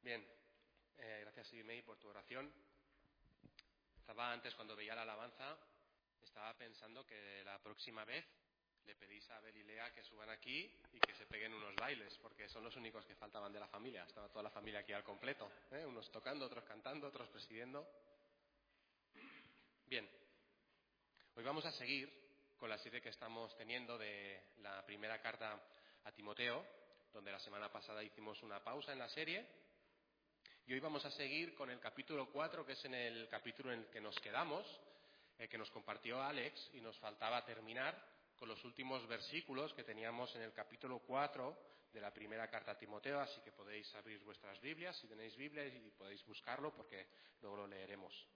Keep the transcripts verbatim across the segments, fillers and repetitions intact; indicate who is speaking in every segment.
Speaker 1: Bien, eh, gracias Simei por tu oración. Estaba antes, cuando veía la alabanza, estaba pensando que la próxima vez le pedís a Abel y Lea que suban aquí y que se peguen unos bailes, porque son los únicos que faltaban de la familia. Estaba toda la familia aquí al completo, ¿eh? Unos tocando, otros cantando, otros presidiendo. Bien, hoy vamos a seguir con la serie que estamos teniendo de la primera carta a Timoteo, donde la semana pasada hicimos una pausa en la serie. Y hoy vamos a seguir con el capítulo cuatro, que es en el capítulo en el que nos quedamos, el que nos compartió Alex, y nos faltaba terminar con los últimos versículos que teníamos en el capítulo cuatro de la primera carta a Timoteo, así que podéis abrir vuestras Biblias, si tenéis Biblias, y podéis buscarlo porque luego lo leeremos.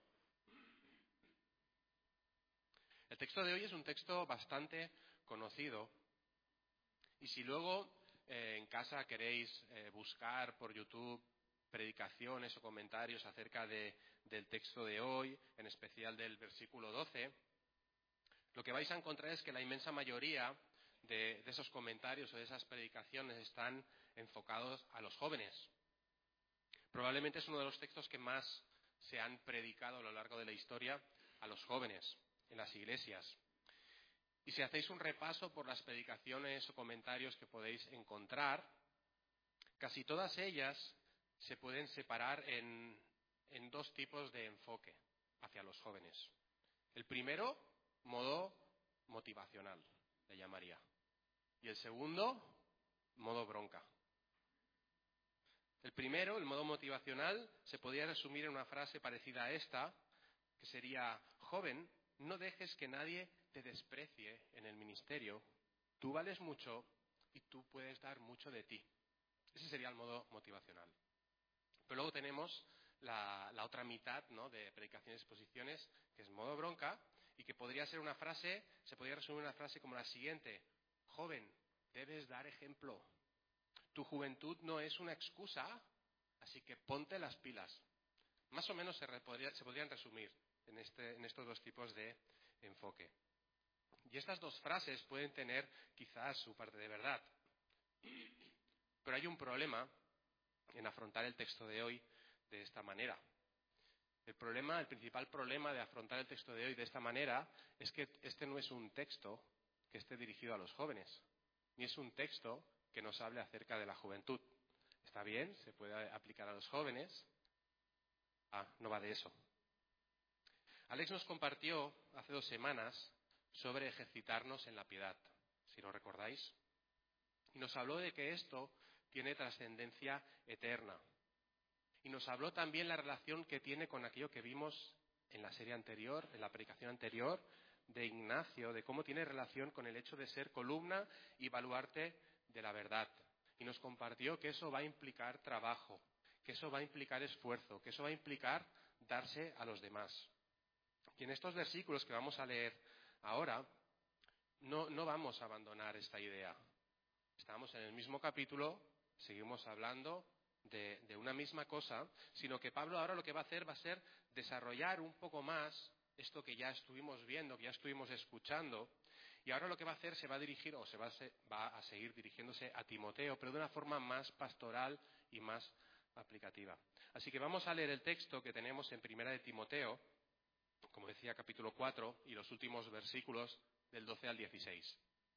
Speaker 1: El texto de hoy es un texto bastante conocido, y si luego eh, en casa queréis eh, buscar por YouTube predicaciones o comentarios acerca de, del texto de hoy, en especial del versículo doce, lo que vais a encontrar es que la inmensa mayoría de, de esos comentarios o de esas predicaciones están enfocados a los jóvenes. Probablemente es uno de los textos que más se han predicado a lo largo de la historia a los jóvenes en las iglesias. Y si hacéis un repaso por las predicaciones o comentarios que podéis encontrar, casi todas ellas se pueden separar en, en dos tipos de enfoque hacia los jóvenes. El primero, modo motivacional, le llamaría. Y el segundo, modo bronca. El primero, el modo motivacional, se podría resumir en una frase parecida a esta, que sería: joven, no dejes que nadie te desprecie en el ministerio. Tú vales mucho y tú puedes dar mucho de ti. Ese sería el modo motivacional. Pero luego tenemos la, la otra mitad, ¿no?, de predicaciones y exposiciones, que es modo bronca, y que podría ser una frase, se podría resumir una frase como la siguiente: joven, debes dar ejemplo. Tu juventud no es una excusa, así que ponte las pilas. Más o menos se, podría, se podrían resumir en, este, en estos dos tipos de enfoque. Y estas dos frases pueden tener quizás su parte de verdad. Pero hay un problema en afrontar el texto de hoy de esta manera. El problema, el principal problema de afrontar el texto de hoy de esta manera es que este no es un texto que esté dirigido a los jóvenes, ni es un texto que nos hable acerca de la juventud. Está bien, se puede aplicar a los jóvenes. Ah, no va de eso. Alex nos compartió hace dos semanas sobre ejercitarnos en la piedad, si lo recordáis, y nos habló de que esto tiene trascendencia eterna. Y nos habló también la relación que tiene con aquello que vimos en la serie anterior, en la predicación anterior, de Ignacio, de cómo tiene relación con el hecho de ser columna y baluarte de la verdad. Y nos compartió que eso va a implicar trabajo, que eso va a implicar esfuerzo, que eso va a implicar darse a los demás. Y en estos versículos que vamos a leer ahora, no, no vamos a abandonar esta idea. Estamos en el mismo capítulo, seguimos hablando de, de una misma cosa, sino que Pablo ahora lo que va a hacer va a ser desarrollar un poco más esto que ya estuvimos viendo, que ya estuvimos escuchando, y ahora lo que va a hacer se va a dirigir, o se va a, se, va a seguir dirigiéndose a Timoteo, pero de una forma más pastoral y más aplicativa. Así que vamos a leer el texto que tenemos en Primera de Timoteo, como decía, capítulo cuatro, y los últimos versículos del doce al dieciséis.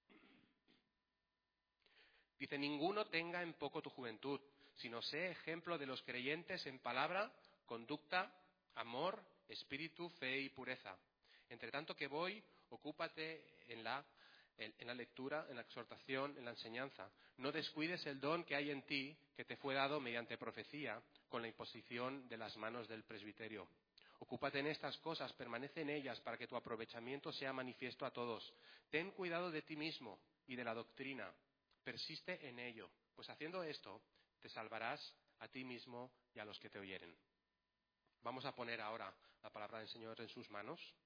Speaker 1: Dice: ninguno tenga en poco tu juventud, sino sé ejemplo de los creyentes en palabra, conducta, amor, espíritu, fe y pureza. Entre tanto que voy, ocúpate en la, en la lectura, en la exhortación, en la enseñanza. No descuides el don que hay en ti, que te fue dado mediante profecía, con la imposición de las manos del presbiterio. Ocúpate en estas cosas, permanece en ellas, para que tu aprovechamiento sea manifiesto a todos. Ten cuidado de ti mismo y de la doctrina. Persiste en ello, pues haciendo esto te salvarás a ti mismo y a los que te oyeren. Vamos a poner ahora la palabra del Señor en sus manos.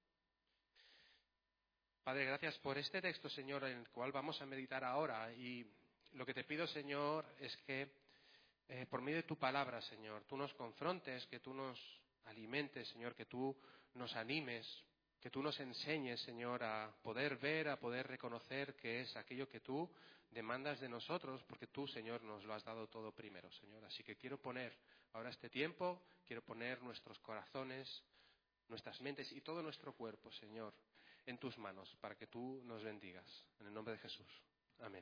Speaker 1: Padre, gracias por este texto, Señor, en el cual vamos a meditar ahora. Y lo que te pido, Señor, es que eh, por medio de tu palabra, Señor, tú nos confrontes, que tú nos alimentes, Señor, que tú nos animes, Que tú nos enseñes, Señor, a poder ver, a poder reconocer que es aquello que tú demandas de nosotros, porque tú, Señor, nos lo has dado todo primero, Señor. Así que quiero poner ahora este tiempo, quiero poner nuestros corazones, nuestras mentes y todo nuestro cuerpo, Señor, en tus manos, para que tú nos bendigas. En el nombre de Jesús. Amén.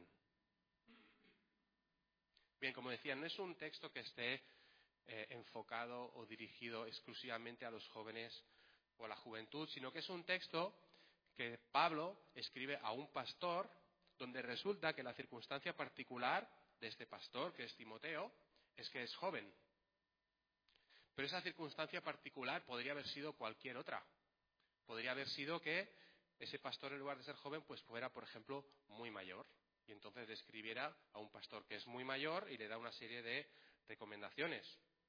Speaker 1: Bien, como decía, no es un texto que esté eh, enfocado o dirigido exclusivamente a los jóvenes o a la juventud, sino que es un texto que Pablo escribe a un pastor, donde resulta que la circunstancia particular de este pastor, que es Timoteo, es que es joven. Pero esa circunstancia particular podría haber sido cualquier otra. Podría haber sido que ese pastor, en lugar de ser joven, pues fuera, por ejemplo, muy mayor. Y entonces le escribiera a un pastor que es muy mayor y le da una serie de recomendaciones.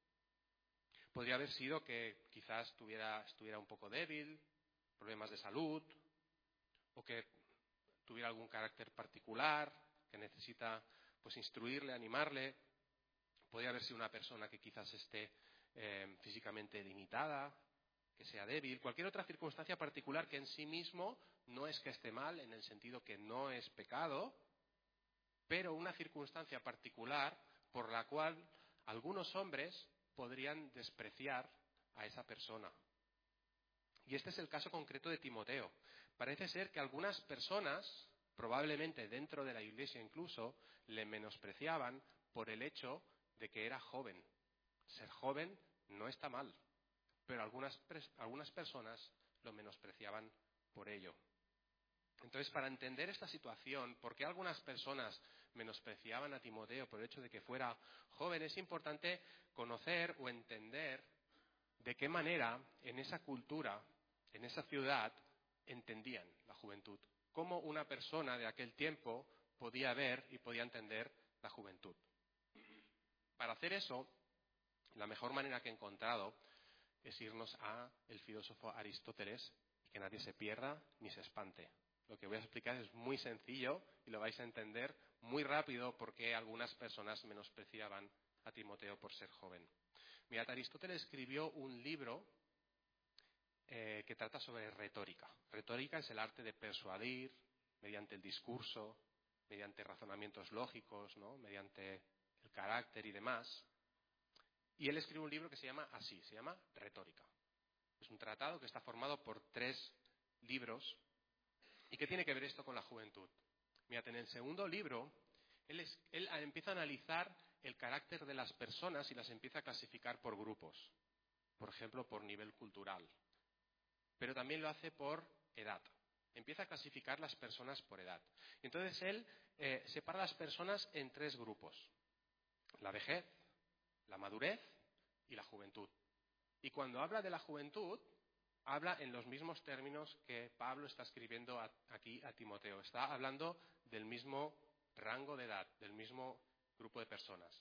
Speaker 1: Podría haber sido que quizás tuviera, estuviera un poco débil, problemas de salud, o que tuviera algún carácter particular, que necesita pues instruirle, animarle. Podría haber sido una persona que quizás esté eh, físicamente limitada, que sea débil, cualquier otra circunstancia particular que en sí mismo no es que esté mal, en el sentido que no es pecado, pero una circunstancia particular por la cual algunos hombres podrían despreciar a esa persona. Y este es el caso concreto de Timoteo. Parece ser que algunas personas, probablemente dentro de la iglesia incluso, le menospreciaban por el hecho de que era joven. Ser joven no está mal, pero algunas, algunas personas lo menospreciaban por ello. Entonces, para entender esta situación, ¿por qué algunas personas menospreciaban a Timoteo por el hecho de que fuera joven? Es importante conocer o entender de qué manera en esa cultura, en esa ciudad, entendían la juventud. Cómo una persona de aquel tiempo podía ver y podía entender la juventud. Para hacer eso, la mejor manera que he encontrado es irnos a el filósofo Aristóteles y que nadie se pierda ni se espante. Lo que voy a explicar es muy sencillo y lo vais a entender muy rápido por qué algunas personas menospreciaban a Timoteo por ser joven. Mirad, Aristóteles escribió un libro eh, que trata sobre retórica. Retórica es el arte de persuadir mediante el discurso, mediante razonamientos lógicos, ¿no? Mediante el carácter y demás. Y él escribe un libro que se llama así, se llama Retórica. Es un tratado que está formado por tres libros. ¿Y qué tiene que ver esto con la juventud? Mirad, en el segundo libro, él, es, él empieza a analizar el carácter de las personas y las empieza a clasificar por grupos. Por ejemplo, por nivel cultural. Pero también lo hace por edad. Empieza a clasificar las personas por edad. Entonces él eh, separa a las personas en tres grupos. La vejez, la madurez y la juventud. Y cuando habla de la juventud, habla en los mismos términos que Pablo está escribiendo a, aquí a Timoteo. Está hablando del mismo rango de edad, del mismo grupo de personas.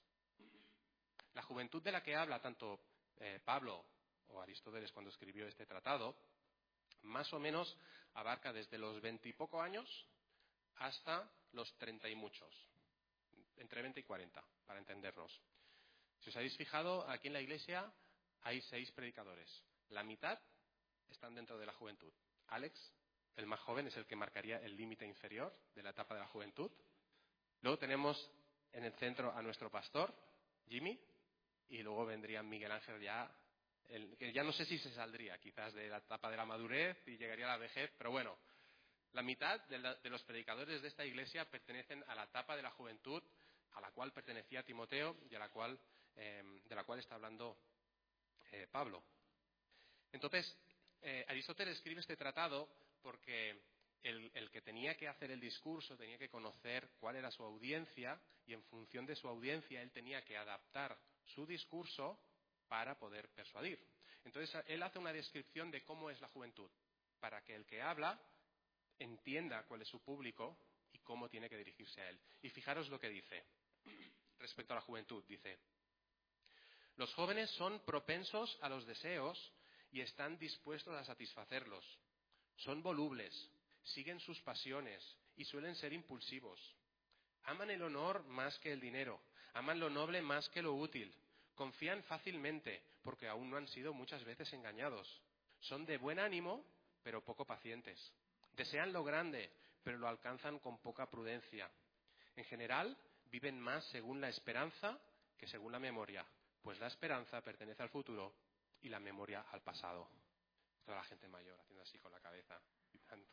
Speaker 1: La juventud de la que habla tanto eh, Pablo o Aristóteles cuando escribió este tratado, más o menos abarca desde los veintipocos años hasta los treinta y muchos, entre veinte y cuarenta, para entendernos. Si os habéis fijado, aquí en la iglesia hay seis predicadores. La mitad están dentro de la juventud. Alex, el más joven, es el que marcaría el límite inferior de la etapa de la juventud. Luego tenemos en el centro a nuestro pastor, Jimmy, y luego vendría Miguel Ángel ya, el, que ya no sé si se saldría quizás de la etapa de la madurez y llegaría a la vejez, pero bueno, la mitad de, la, de los predicadores de esta iglesia pertenecen a la etapa de la juventud a la cual pertenecía Timoteo y a la cual, eh, de la cual está hablando eh, Pablo. Entonces, eh, Aristóteles escribe este tratado porque el, el que tenía que hacer el discurso tenía que conocer cuál era su audiencia y en función de su audiencia él tenía que adaptar su discurso para poder persuadir. Entonces, él hace una descripción de cómo es la juventud, para que el que habla entienda cuál es su público y cómo tiene que dirigirse a él. Y fijaros lo que dice respecto a la juventud. Dice: los jóvenes son propensos a los deseos y están dispuestos a satisfacerlos. Son volubles, siguen sus pasiones y suelen ser impulsivos. Aman el honor más que el dinero, aman lo noble más que lo útil. Confían fácilmente porque aún no han sido muchas veces engañados. Son de buen ánimo, pero poco pacientes. Desean lo grande, pero lo alcanzan con poca prudencia. En general, viven más según la esperanza que según la memoria, pues la esperanza pertenece al futuro y la memoria al pasado. Toda la gente mayor haciendo así con la cabeza. Y tanto.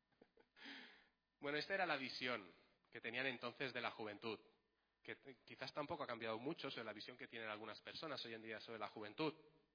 Speaker 1: Bueno, esta era la visión que tenían entonces de la juventud, que quizás tampoco ha cambiado mucho sobre la visión que tienen algunas personas hoy en día sobre la juventud.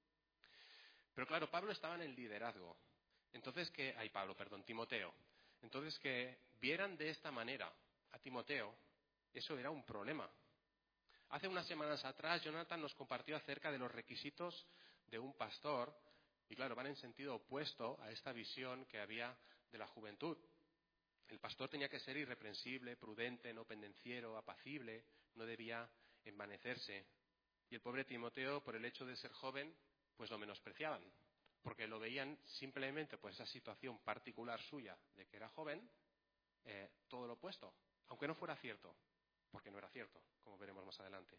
Speaker 1: Pero claro, Pablo estaba en el liderazgo. Entonces que, ay Pablo, perdón, Timoteo. Entonces que vieran de esta manera a Timoteo, eso era un problema. Hace unas semanas atrás, Jonathan nos compartió acerca de los requisitos de un pastor, y claro, van en sentido opuesto a esta visión que había de la juventud. El pastor tenía que ser irreprensible, prudente, no pendenciero, apacible, no debía envanecerse. Y el pobre Timoteo, por el hecho de ser joven, pues lo menospreciaban, porque lo veían simplemente por esa situación particular suya de que era joven, eh, todo lo opuesto, aunque no fuera cierto, porque no era cierto, como veremos más adelante.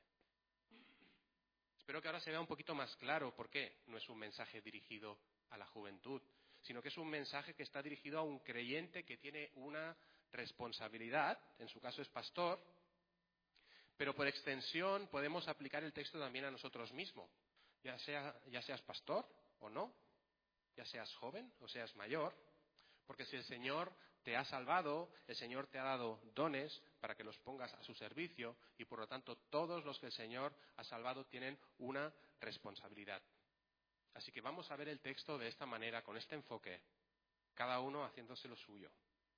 Speaker 1: Espero que ahora se vea un poquito más claro por qué no es un mensaje dirigido a la juventud, sino que es un mensaje que está dirigido a un creyente que tiene una responsabilidad, en su caso es pastor, pero por extensión podemos aplicar el texto también a nosotros mismos, ya sea, ya seas pastor o no, ya seas joven o seas mayor, porque si el Señor te ha salvado, el Señor te ha dado dones para que los pongas a su servicio y por lo tanto todos los que el Señor ha salvado tienen una responsabilidad. Así que vamos a ver el texto de esta manera, con este enfoque, cada uno haciéndose lo suyo.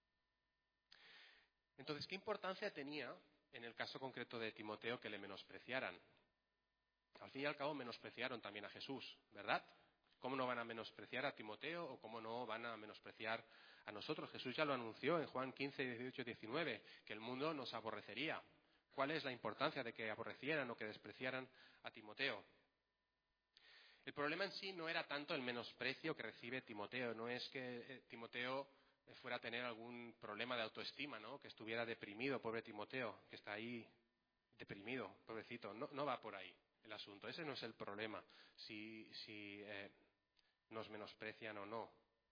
Speaker 1: Entonces, ¿qué importancia tenía en el caso concreto de Timoteo que le menospreciaran? Al fin y al cabo menospreciaron también a Jesús, ¿verdad? ¿Cómo no van a menospreciar a Timoteo o cómo no van a menospreciar a nosotros? Jesús ya lo anunció en Juan quince, dieciocho, diecinueve, que el mundo nos aborrecería. ¿Cuál es la importancia de que aborrecieran o que despreciaran a Timoteo? El problema en sí no era tanto el menosprecio que recibe Timoteo, no es que Timoteo fuera a tener algún problema de autoestima, ¿no? Que estuviera deprimido, pobre Timoteo, que está ahí deprimido, pobrecito. No, no va por ahí el asunto, ese no es el problema, si, si eh, nos menosprecian o no.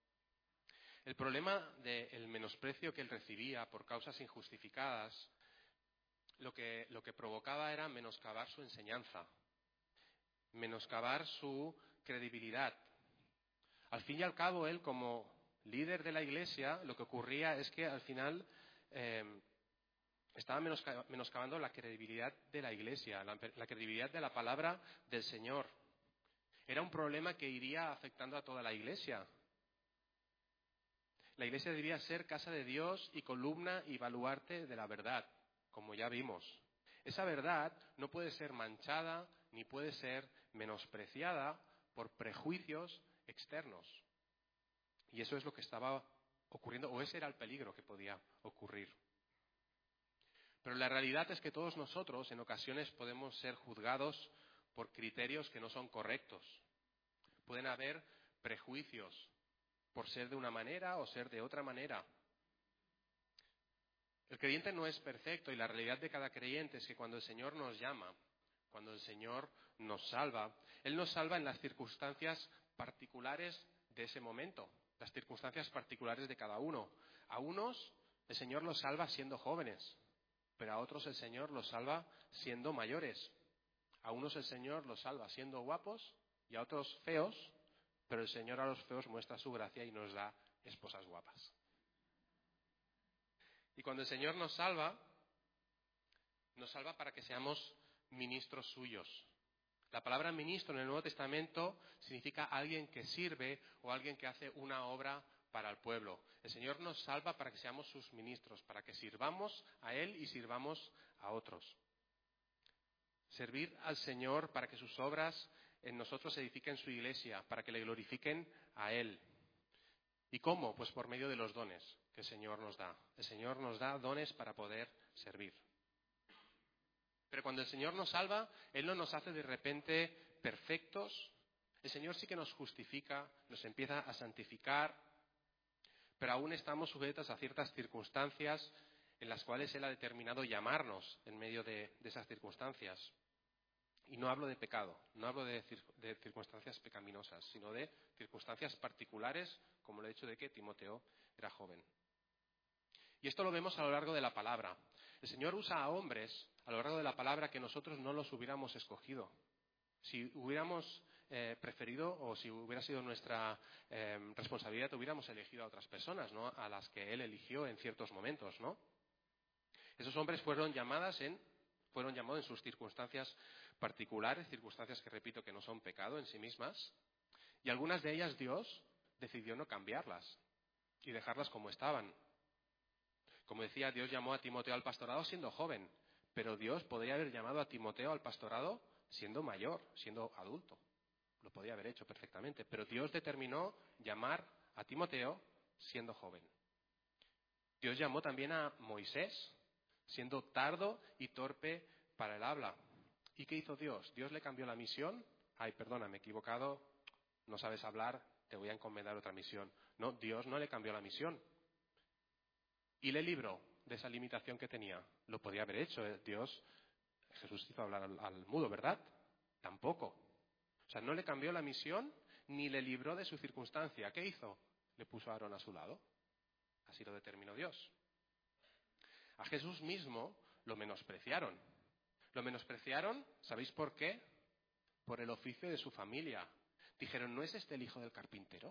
Speaker 1: El problema del menosprecio que él recibía por causas injustificadas, lo que, lo que provocaba era menoscabar su enseñanza, menoscabar su credibilidad. Al fin y al cabo, él como líder de la iglesia, lo que ocurría es que al final eh, estaba menoscabando la credibilidad de la iglesia, la, la credibilidad de la palabra del Señor. Era un problema que iría afectando a toda la iglesia. La iglesia debía ser casa de Dios y columna y baluarte de la verdad, como ya vimos. Esa verdad no puede ser manchada ni puede ser menospreciada por prejuicios externos. Y eso es lo que estaba ocurriendo, o ese era el peligro que podía ocurrir. Pero la realidad es que todos nosotros en ocasiones podemos ser juzgados por criterios que no son correctos. Pueden haber prejuicios por ser de una manera o ser de otra manera. El creyente no es perfecto y la realidad de cada creyente es que cuando el Señor nos llama, cuando el Señor nos salva, Él nos salva en las circunstancias particulares de ese momento, las circunstancias particulares de cada uno. A unos el Señor los salva siendo jóvenes, pero a otros el Señor los salva siendo mayores. A unos el Señor los salva siendo guapos y a otros feos, pero el Señor a los feos muestra su gracia y nos da esposas guapas. Y cuando el Señor nos salva, nos salva para que seamos ministros suyos. La palabra ministro en el Nuevo Testamento significa alguien que sirve o alguien que hace una obra para el pueblo. El Señor nos salva para que seamos sus ministros, para que sirvamos a Él y sirvamos a otros. Servir al Señor para que sus obras en nosotros edifiquen su iglesia, para que le glorifiquen a Él. ¿Y cómo? Pues por medio de los dones que el Señor nos da. El Señor nos da dones para poder servir. Pero cuando el Señor nos salva, Él no nos hace de repente perfectos. El Señor sí que nos justifica, nos empieza a santificar, pero aún estamos sujetos a ciertas circunstancias en las cuales Él ha determinado llamarnos en medio de, de esas circunstancias. Y no hablo de pecado, no hablo de, cir- de circunstancias pecaminosas, sino de circunstancias particulares, como el hecho de que Timoteo era joven. Y esto lo vemos a lo largo de la palabra. El Señor usa a hombres a lo largo de la palabra que nosotros no los hubiéramos escogido. Si hubiéramos eh, preferido o si hubiera sido nuestra eh, responsabilidad, hubiéramos elegido a otras personas, ¿no? A las que Él eligió en ciertos momentos, ¿no? Esos hombres fueron llamadas en, fueron llamados en sus circunstancias particulares, circunstancias que repito que no son pecado en sí mismas, y algunas de ellas Dios decidió no cambiarlas y dejarlas como estaban. Como decía, Dios llamó a Timoteo al pastorado siendo joven, pero Dios podría haber llamado a Timoteo al pastorado siendo mayor, siendo adulto. Lo podía haber hecho perfectamente, pero Dios determinó llamar a Timoteo siendo joven. Dios llamó también a Moisés siendo tardo y torpe para el habla. ¿Y qué hizo Dios? ¿Dios le cambió la misión? Ay, perdona, me he equivocado, no sabes hablar, te voy a encomendar otra misión. No, Dios no le cambió la misión. Y le libró de esa limitación que tenía. Lo podía haber hecho. ¿eh? Dios, Jesús hizo hablar al, al mudo, ¿verdad? Tampoco. O sea, no le cambió la misión ni le libró de su circunstancia. ¿Qué hizo? Le puso a Aarón a su lado. Así lo determinó Dios. A Jesús mismo lo menospreciaron. Lo menospreciaron, ¿sabéis por qué? Por el oficio de su familia. Dijeron, ¿no es este el hijo del carpintero?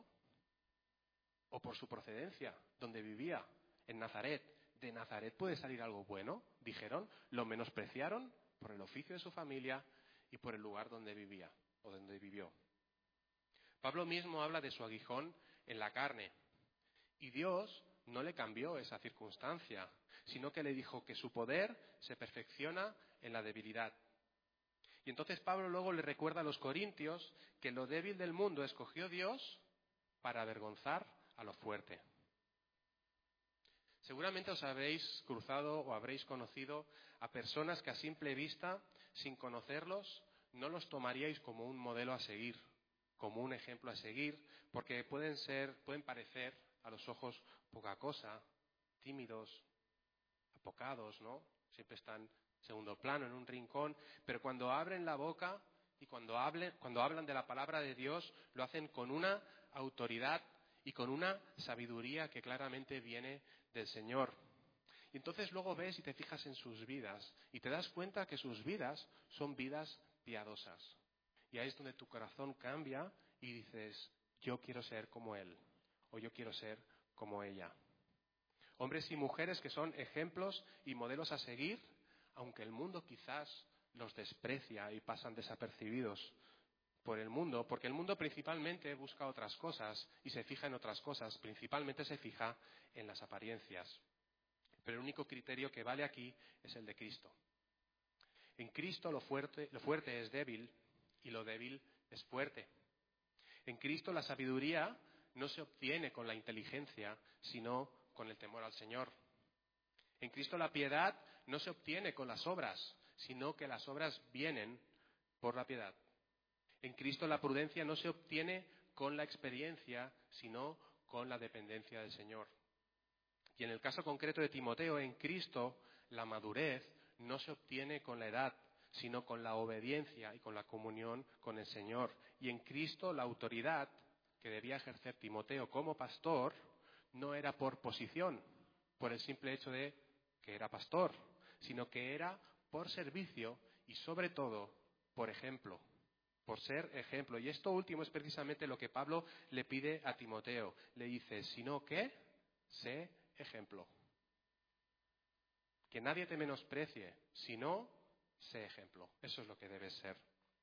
Speaker 1: O por su procedencia, donde vivía, en Nazaret. ¿De Nazaret puede salir algo bueno? Dijeron, lo menospreciaron por el oficio de su familia y por el lugar donde vivía o donde vivió. Pablo mismo habla de su aguijón en la carne. Y Dios no le cambió esa circunstancia, sino que le dijo que su poder se perfecciona en la debilidad. Y entonces Pablo luego le recuerda a los corintios que lo débil del mundo escogió Dios para avergonzar a lo fuerte. Seguramente os habréis cruzado o habréis conocido a personas que a simple vista, sin conocerlos, no los tomaríais como un modelo a seguir, como un ejemplo a seguir, porque pueden ser, pueden parecer a los ojos poca cosa, tímidos, apocados, ¿no? Siempre están en segundo plano, en un rincón, pero cuando abren la boca y cuando hablen, cuando hablan de la palabra de Dios, lo hacen con una autoridad y con una sabiduría que claramente viene del Señor. Y entonces luego ves y te fijas en sus vidas y te das cuenta que sus vidas son vidas piadosas. Y ahí es donde tu corazón cambia y dices, yo quiero ser como él o yo quiero ser como ella. Hombres y mujeres que son ejemplos y modelos a seguir, aunque el mundo quizás los desprecia y pasan desapercibidos por el mundo, porque el mundo principalmente busca otras cosas y se fija en otras cosas, principalmente se fija en las apariencias. Pero el único criterio que vale aquí es el de Cristo. En Cristo lo fuerte, lo fuerte es débil y lo débil es fuerte. En Cristo la sabiduría no se obtiene con la inteligencia, sino con el temor al Señor. En Cristo la piedad no se obtiene con las obras, sino que las obras vienen por la piedad. En Cristo la prudencia no se obtiene con la experiencia, sino con la dependencia del Señor. Y en el caso concreto de Timoteo, en Cristo la madurez no se obtiene con la edad, sino con la obediencia y con la comunión con el Señor. Y en Cristo la autoridad que debía ejercer Timoteo como pastor no era por posición, por el simple hecho de que era pastor, sino que era por servicio y sobre todo por ejemplo, por ser ejemplo. Y esto último es precisamente lo que Pablo le pide a Timoteo. Le dice, sino que sé ejemplo. Que nadie te menosprecie, sino sé ejemplo. Eso es lo que debes ser.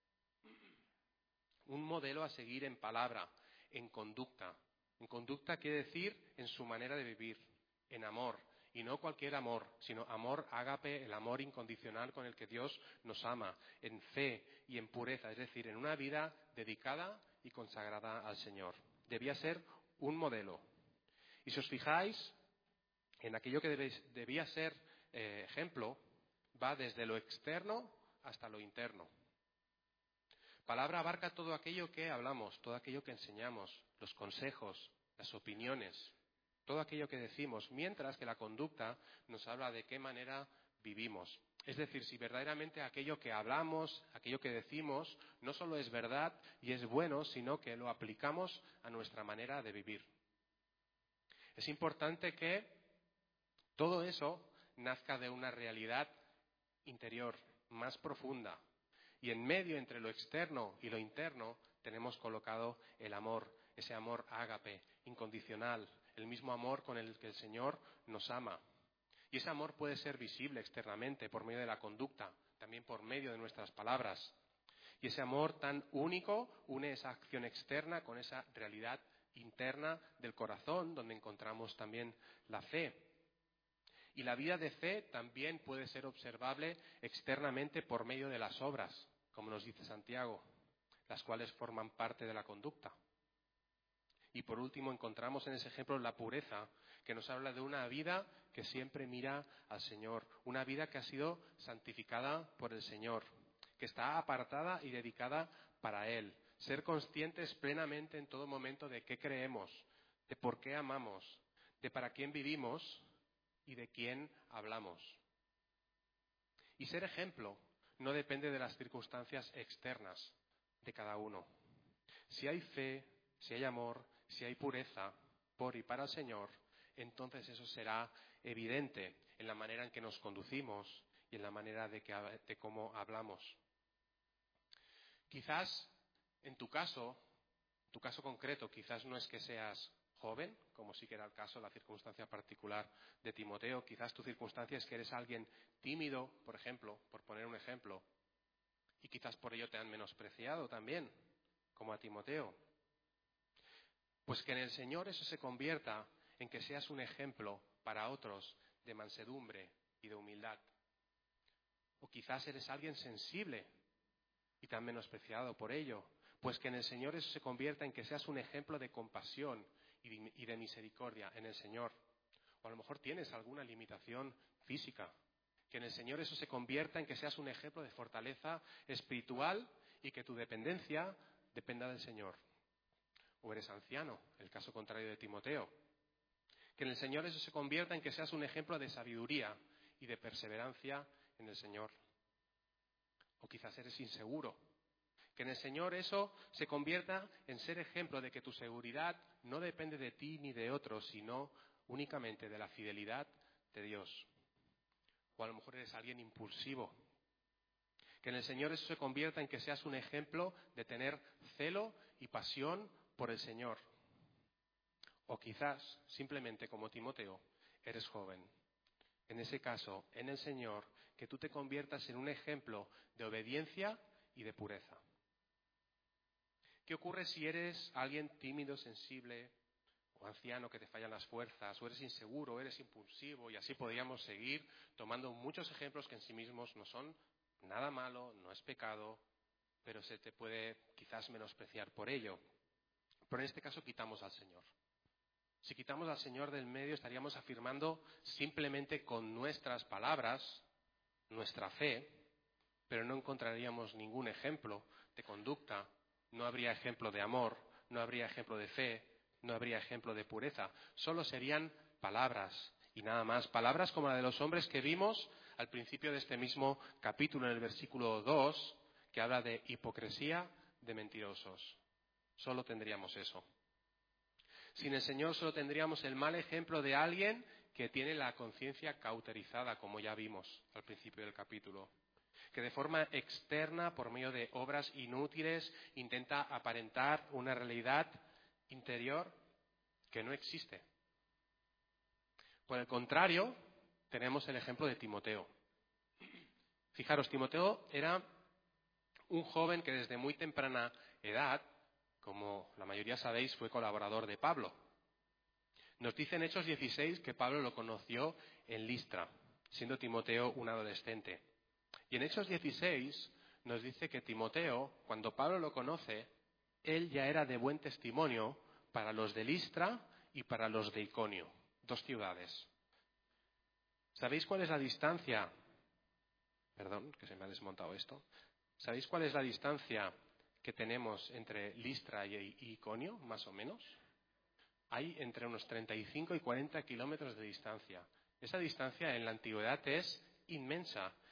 Speaker 1: Un modelo a seguir en palabra, en conducta. En conducta quiere decir en su manera de vivir, en amor. Y no cualquier amor, sino amor ágape, el amor incondicional con el que Dios nos ama, en fe y en pureza, es decir, en una vida dedicada y consagrada al Señor. Debía ser un modelo. Y si os fijáis, en aquello que debéis, debía ser eh, ejemplo, va desde lo externo hasta lo interno. Palabra abarca todo aquello que hablamos, todo aquello que enseñamos, los consejos, las opiniones, todo aquello que decimos, mientras que la conducta nos habla de qué manera vivimos. Es decir, si verdaderamente aquello que hablamos, aquello que decimos, no solo es verdad y es bueno, sino que lo aplicamos a nuestra manera de vivir. Es importante que todo eso nazca de una realidad interior, más profunda. Y en medio, entre lo externo y lo interno, tenemos colocado el amor, ese amor ágape, incondicional, el mismo amor con el que el Señor nos ama. Y ese amor puede ser visible externamente por medio de la conducta, también por medio de nuestras palabras. Y ese amor tan único une esa acción externa con esa realidad interna del corazón, donde encontramos también la fe. Y la vida de fe también puede ser observable externamente por medio de las obras, como nos dice Santiago, las cuales forman parte de la conducta. Y por último encontramos en ese ejemplo la pureza, que nos habla de una vida que siempre mira al Señor, una vida que ha sido santificada por el Señor, que está apartada y dedicada para Él. Ser conscientes plenamente en todo momento de qué creemos, de por qué amamos, de para quién vivimos y de quién hablamos. Y ser ejemplo no depende de las circunstancias externas de cada uno. Si hay fe, si hay amor, si hay pureza por y para el Señor, entonces eso será evidente en la manera en que nos conducimos y en la manera de, que, de cómo hablamos. Quizás en tu caso, tu caso concreto, quizás no es que seas joven, como sí que era el caso, la circunstancia particular de Timoteo. Quizás tu circunstancia es que eres alguien tímido, por ejemplo, por poner un ejemplo, y quizás por ello te han menospreciado también, como a Timoteo. Pues que en el Señor eso se convierta en que seas un ejemplo para otros de mansedumbre y de humildad. O quizás eres alguien sensible y tan menospreciado por ello. Pues que en el Señor eso se convierta en que seas un ejemplo de compasión y de misericordia en el Señor. O a lo mejor tienes alguna limitación física. Que en el Señor eso se convierta en que seas un ejemplo de fortaleza espiritual y que tu dependencia dependa del Señor. O eres anciano, el caso contrario de Timoteo. Que en el Señor eso se convierta en que seas un ejemplo de sabiduría y de perseverancia en el Señor. O quizás eres inseguro. Que en el Señor eso se convierta en ser ejemplo de que tu seguridad no depende de ti ni de otros, sino únicamente de la fidelidad de Dios. O a lo mejor eres alguien impulsivo. Que en el Señor eso se convierta en que seas un ejemplo de tener celo y pasión por el Señor. O quizás, simplemente como Timoteo, eres joven. En ese caso, en el Señor, que tú te conviertas en un ejemplo de obediencia y de pureza. ¿Qué ocurre si eres alguien tímido, sensible o anciano que te fallan las fuerzas, o eres inseguro, o eres impulsivo? Y así podríamos seguir tomando muchos ejemplos que en sí mismos no son nada malo, no es pecado, pero se te puede quizás menospreciar por ello. Pero en este caso quitamos al Señor. Si quitamos al Señor del medio, estaríamos afirmando simplemente con nuestras palabras nuestra fe, pero no encontraríamos ningún ejemplo de conducta, no habría ejemplo de amor, no habría ejemplo de fe, no habría ejemplo de pureza. Solo serían palabras y nada más. Palabras como la de los hombres que vimos al principio de este mismo capítulo, en el versículo dos, que habla de hipocresía de mentirosos. Solo tendríamos eso. Sin el Señor solo tendríamos el mal ejemplo de alguien que tiene la conciencia cauterizada, como ya vimos al principio del capítulo, que de forma externa, por medio de obras inútiles, intenta aparentar una realidad interior que no existe. Por el contrario, tenemos el ejemplo de Timoteo. Fijaros, Timoteo era un joven que desde muy temprana edad, como la mayoría sabéis, fue colaborador de Pablo. Nos dice en Hechos dieciséis que Pablo lo conoció en Listra, siendo Timoteo un adolescente. Y en Hechos dieciséis nos dice que Timoteo, cuando Pablo lo conoce, él ya era de buen testimonio para los de Listra y para los de Iconio, dos ciudades. ¿Sabéis cuál es la distancia? Perdón, que se me ha desmontado esto. ¿Sabéis cuál es la distancia que tenemos entre Listra y Iconio, más o menos? Hay entre unos treinta y cinco y cuarenta kilómetros de distancia. Esa distancia en la antigüedad es inmensa.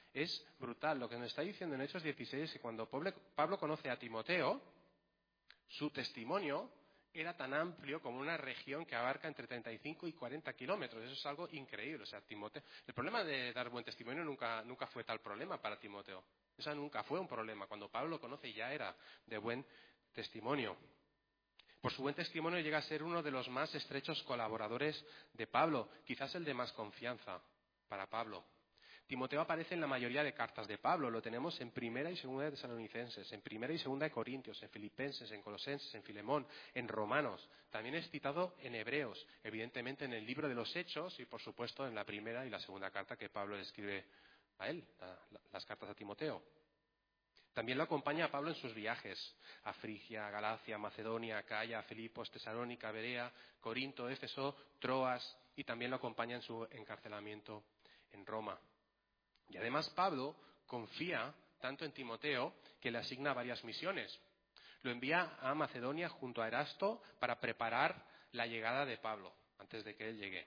Speaker 1: Es brutal. Lo que nos está diciendo en Hechos dieciséis es que cuando Pablo conoce a Timoteo, su testimonio era tan amplio como una región que abarca entre treinta y cinco y cuarenta kilómetros. Eso es algo increíble. O sea, Timoteo, el problema de dar buen testimonio nunca, nunca fue tal problema para Timoteo. Eso nunca fue un problema. Cuando Pablo lo conoce ya era de buen testimonio. Por su buen testimonio llega a ser uno de los más estrechos colaboradores de Pablo, quizás el de más confianza para Pablo. Timoteo aparece en la mayoría de cartas de Pablo, lo tenemos en Primera y Segunda de Tesalonicenses, en Primera y Segunda de Corintios, en Filipenses, en Colosenses, en Filemón, en Romanos. También es citado en Hebreos, evidentemente en el libro de los Hechos y por supuesto en la primera y la segunda carta que Pablo le escribe a él, la, la, las cartas a Timoteo. También lo acompaña a Pablo en sus viajes a Frigia, Galacia, Macedonia, Acaya, Filipos, Tesalónica, Berea, Corinto, Éfeso, Troas, y también lo acompaña en su encarcelamiento en Roma. Y además Pablo confía tanto en Timoteo que le asigna varias misiones. Lo envía a Macedonia junto a Erasto para preparar la llegada de Pablo, antes de que él llegue.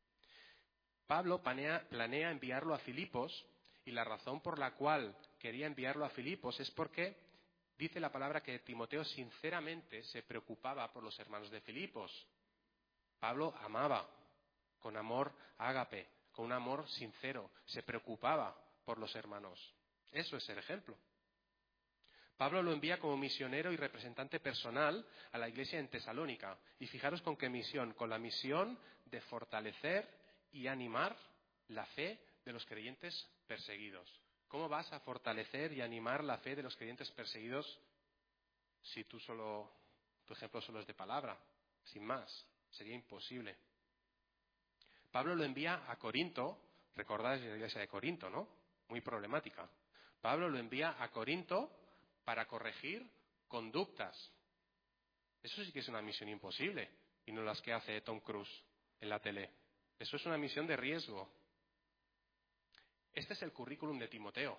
Speaker 1: Pablo planea, planea enviarlo a Filipos, y la razón por la cual quería enviarlo a Filipos es porque dice la palabra que Timoteo sinceramente se preocupaba por los hermanos de Filipos. Pablo amaba, con amor ágape, con un amor sincero, se preocupaba por los hermanos. Eso es el ejemplo. Pablo lo envía como misionero y representante personal a la iglesia en Tesalónica. Y fijaros con qué misión, con la misión de fortalecer y animar la fe de los creyentes perseguidos. ¿Cómo vas a fortalecer y animar la fe de los creyentes perseguidos si tú solo, tu ejemplo solo es de palabra, sin más? Sería imposible. Pablo lo envía a Corinto, recordáis la iglesia de Corinto, ¿no? Muy problemática. Pablo lo envía a Corinto para corregir conductas. Eso sí que es una misión imposible, y no las que hace Tom Cruise en la tele. Eso es una misión de riesgo. Este es el currículum de Timoteo.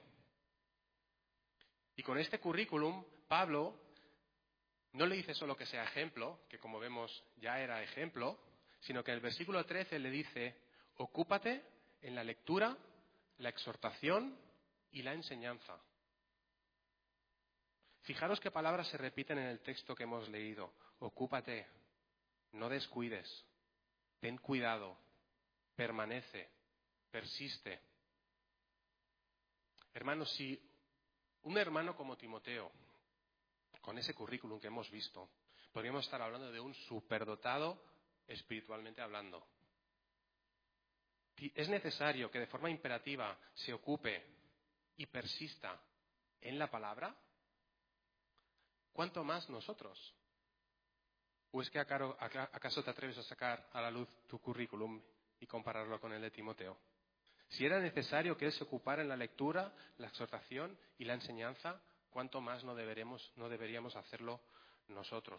Speaker 1: Y con este currículum, Pablo no le dice solo que sea ejemplo, que como vemos ya era ejemplo, sino que en el versículo trece le dice, ocúpate en la lectura, la exhortación y la enseñanza. Fijaros qué palabras se repiten en el texto que hemos leído. Ocúpate, no descuides, ten cuidado, permanece, persiste. Hermanos, si un hermano como Timoteo, con ese currículum que hemos visto, podríamos estar hablando de un superdotado espiritualmente hablando. Es necesario que de forma imperativa se ocupe y persista en la palabra. ¿Cuánto más nosotros? ¿O es que acaso te atreves a sacar a la luz tu currículum y compararlo con el de Timoteo? Si era necesario que él se ocupara en la lectura, la exhortación y la enseñanza, ¿cuánto más no deberemos, no deberíamos hacerlo nosotros?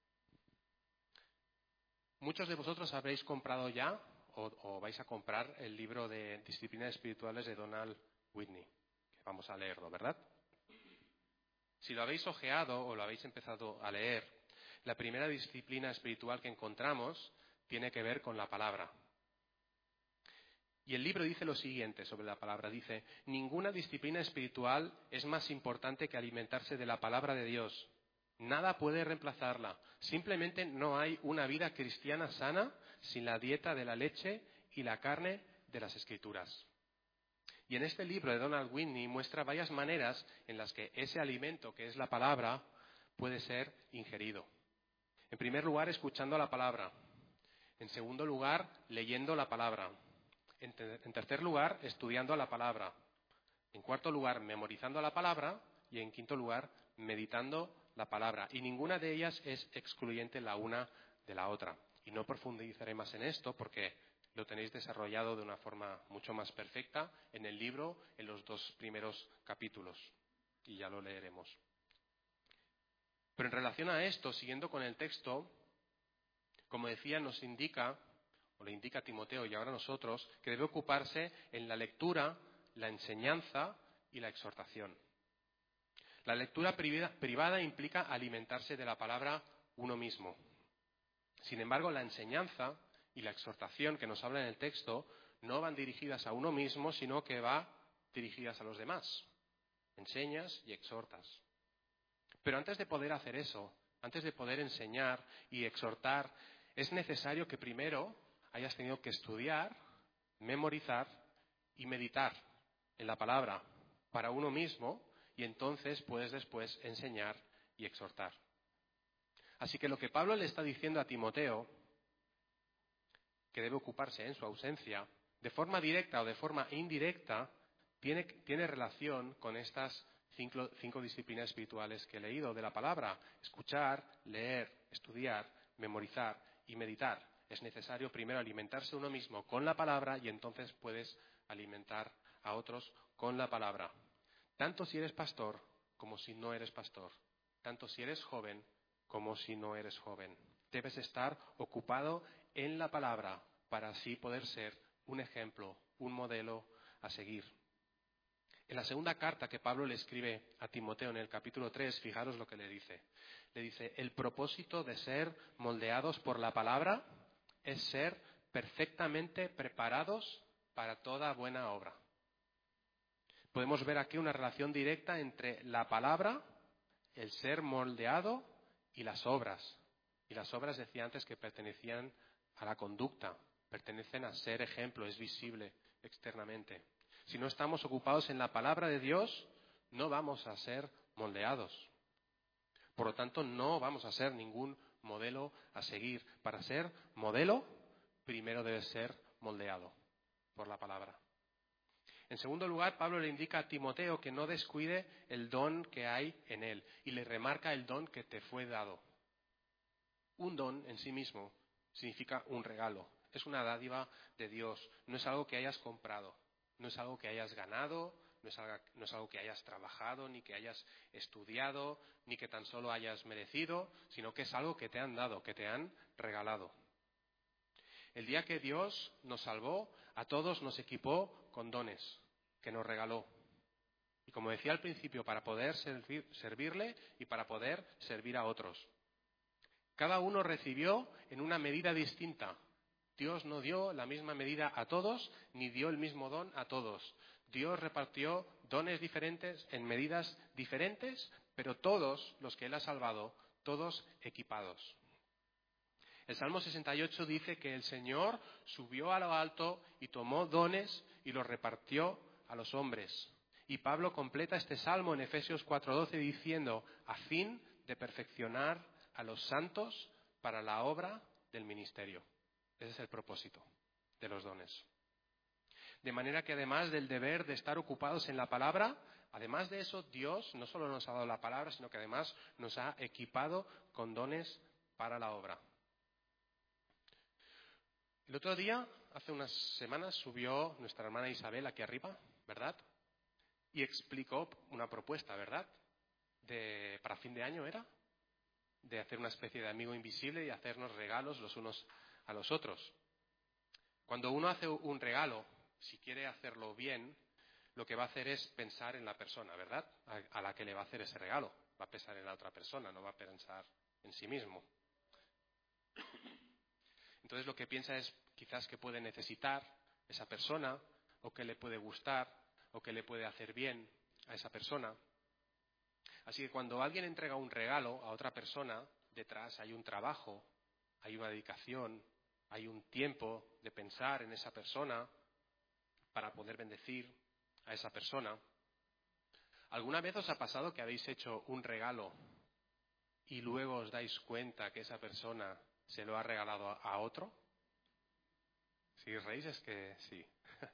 Speaker 1: Muchos de vosotros habréis comprado ya o, o vais a comprar el libro de Disciplinas Espirituales de Donald Whitney, que vamos a leerlo, ¿verdad? Si lo habéis hojeado o lo habéis empezado a leer, la primera disciplina espiritual que encontramos tiene que ver con la palabra. Y el libro dice lo siguiente sobre la palabra. Dice, ninguna disciplina espiritual es más importante que alimentarse de la palabra de Dios. Nada puede reemplazarla. Simplemente no hay una vida cristiana sana sin la dieta de la leche y la carne de las Escrituras. Y en este libro de Donald Whitney muestra varias maneras en las que ese alimento, que es la palabra, puede ser ingerido. En primer lugar, escuchando la palabra. En segundo lugar, leyendo la palabra. En, te- en tercer lugar, estudiando la palabra. En cuarto lugar, memorizando la palabra. Y en quinto lugar, meditando la palabra. Y ninguna de ellas es excluyente la una de la otra. Y no profundizaré más en esto porque lo tenéis desarrollado de una forma mucho más perfecta en el libro, en los dos primeros capítulos. Y ya lo leeremos. Pero en relación a esto, siguiendo con el texto, como decía, nos indica, o le indica a Timoteo y ahora a nosotros, que debe ocuparse en la lectura, la enseñanza y la exhortación. La lectura privada implica alimentarse de la palabra uno mismo. Sin embargo, la enseñanza y la exhortación que nos habla en el texto no van dirigidas a uno mismo, sino que va dirigidas a los demás. Enseñas y exhortas. Pero antes de poder hacer eso, antes de poder enseñar y exhortar, es necesario que primero hayas tenido que estudiar, memorizar y meditar en la palabra para uno mismo, y entonces puedes después enseñar y exhortar. Así que lo que Pablo le está diciendo a Timoteo, que debe ocuparse en su ausencia, de forma directa o de forma indirecta, tiene, tiene relación con estas cinco, cinco disciplinas espirituales que he leído de la palabra: escuchar, leer, estudiar, memorizar y meditar. Es necesario primero alimentarse uno mismo con la palabra y entonces puedes alimentar a otros con la palabra. Tanto si eres pastor como si no eres pastor. Tanto si eres joven como si no eres joven. Debes estar ocupado en la palabra para así poder ser un ejemplo, un modelo a seguir. En la segunda carta que Pablo le escribe a Timoteo en el capítulo tres, fijaros lo que le dice. Le dice: el propósito de ser moldeados por la palabra es ser perfectamente preparados para toda buena obra. Podemos ver aquí una relación directa entre la palabra, el ser moldeado y las obras. Y las obras, decía antes, que pertenecían a la conducta, pertenecen a ser ejemplo, es visible externamente. Si no estamos ocupados en la palabra de Dios, no vamos a ser moldeados. Por lo tanto, no vamos a ser ningún modelo a seguir. Para ser modelo, primero debe ser moldeado por la palabra. En segundo lugar, Pablo le indica a Timoteo que no descuide el don que hay en él y le remarca el don que te fue dado. Un don en sí mismo significa un regalo. Es una dádiva de Dios. No es algo que hayas comprado, no es algo que hayas ganado, no es algo, no es algo que hayas trabajado, ni que hayas estudiado, ni que tan solo hayas merecido, sino que es algo que te han dado, que te han regalado. El día que Dios nos salvó, a todos nos equipó con dones que nos regaló. Y como decía al principio, para poder servir, servirle y para poder servir a otros. Cada uno recibió en una medida distinta. Dios no dio la misma medida a todos, ni dio el mismo don a todos. Dios repartió dones diferentes en medidas diferentes, pero todos los que Él ha salvado, todos equipados. El Salmo sesenta y ocho dice que el Señor subió a lo alto y tomó dones y los repartió a los hombres. Y Pablo completa este salmo en Efesios cuatro doce diciendo: a fin de perfeccionar a los santos para la obra del ministerio. Ese es el propósito de los dones. De manera que además del deber de estar ocupados en la palabra, además de eso, Dios no solo nos ha dado la palabra, sino que además nos ha equipado con dones para la obra. El otro día, hace unas semanas, subió nuestra hermana Isabel aquí arriba, ¿verdad? Y explicó una propuesta, ¿verdad? De, para fin de año era, de hacer una especie de amigo invisible y hacernos regalos los unos a los otros. Cuando uno hace un regalo, si quiere hacerlo bien, lo que va a hacer es pensar en la persona, ¿verdad? A, a la que le va a hacer ese regalo. Va a pensar en la otra persona, no va a pensar en sí mismo. Entonces lo que piensa es quizás que puede necesitar esa persona, o que le puede gustar, o que le puede hacer bien a esa persona. Así que cuando alguien entrega un regalo a otra persona, detrás hay un trabajo, hay una dedicación, hay un tiempo de pensar en esa persona para poder bendecir a esa persona. ¿Alguna vez os ha pasado que habéis hecho un regalo y luego os dais cuenta que esa persona se lo ha regalado a otro? Si reís es que sí.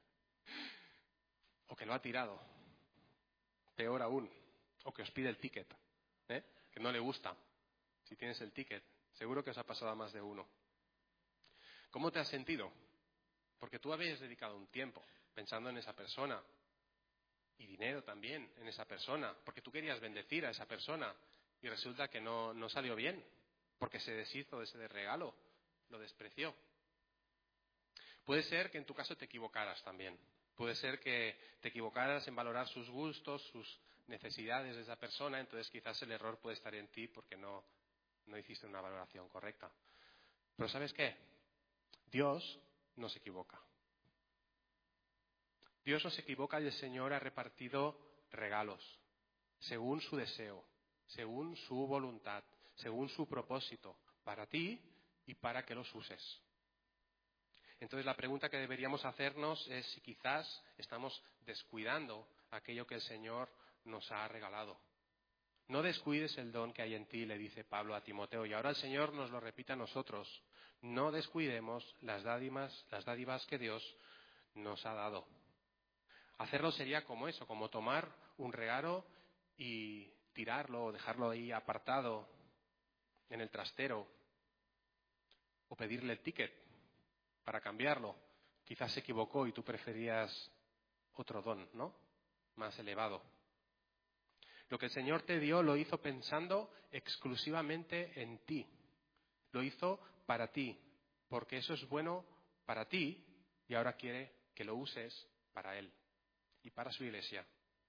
Speaker 1: O que lo ha tirado. Peor aún. O que os pide el ticket, ¿eh? Que no le gusta. Si tienes el ticket, seguro que os ha pasado a más de uno. ¿Cómo te has sentido? Porque tú habías dedicado un tiempo pensando en esa persona. Y dinero también en esa persona. Porque tú querías bendecir a esa persona. Y resulta que no, no salió bien. Porque se deshizo de ese regalo. Lo despreció. Puede ser que en tu caso te equivocaras también. Puede ser que te equivocaras en valorar sus gustos, sus necesidades de esa persona. Entonces quizás el error puede estar en ti porque no, no hiciste una valoración correcta. Pero ¿sabes qué? Dios no se equivoca. Dios no se equivoca y el Señor ha repartido regalos según su deseo, según su voluntad, según su propósito, para ti y para que los uses. Entonces la pregunta que deberíamos hacernos es si quizás estamos descuidando aquello que el Señor nos ha regalado. No descuides el don que hay en ti, le dice Pablo a Timoteo, y ahora el Señor nos lo repite a nosotros. No descuidemos las dádivas, las dádivas que Dios nos ha dado. Hacerlo sería como eso, como tomar un regalo y tirarlo o dejarlo ahí apartado en el trastero o pedirle el ticket para cambiarlo. Quizás se equivocó y tú preferías otro don, ¿no? Más elevado. Lo que el Señor te dio lo hizo pensando exclusivamente en ti. Lo hizo para ti, porque eso es bueno para ti y ahora quiere que lo uses para Él y para su iglesia.